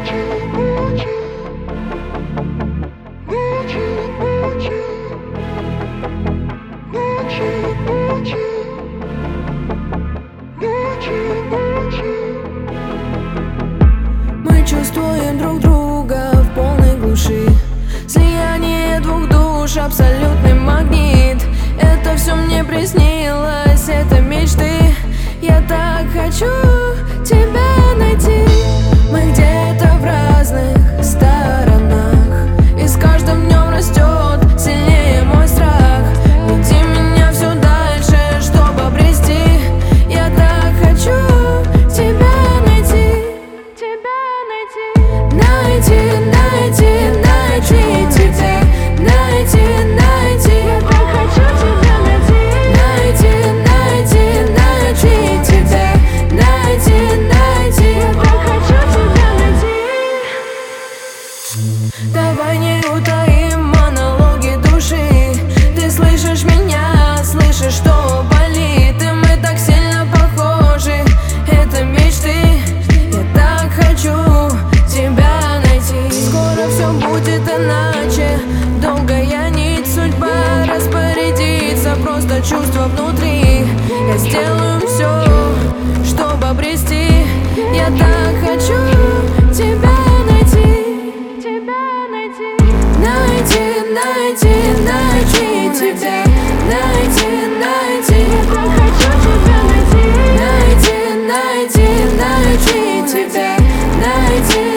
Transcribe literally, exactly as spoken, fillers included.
Мы чувствуем друг друга в полной глуши. Слияние двух душ, абсолютный магнит. Это все мне приснилось, это мечты. Я так хочу тебя найти. Мы где-то в разных сторонах, и с каждым днем растет сильнее мой страх. Веди меня все дальше, чтобы обрести. Я так хочу тебя найти, тебя найти. Найти, найти, найти тебя. Найти, найти. Я так хочу тебя найти. Найти, найти, найти тебя. Найти, найти. Я так хочу тебя найти. Давай не утаим монологи души. Ты слышишь меня, слышишь, что болит. И мы так сильно похожи, это мечты. Я так хочу тебя найти. Скоро все будет иначе. Долгая нить, судьба распорядится. Просто чувство внутри. Я сделаю все, чтобы обрести. Я так хочу тебя найти, тебя найти. Найти, найти, найти тебя. Найти, найти. Я так хочу тебя найти. Найти, найти, найти тебя. Найти.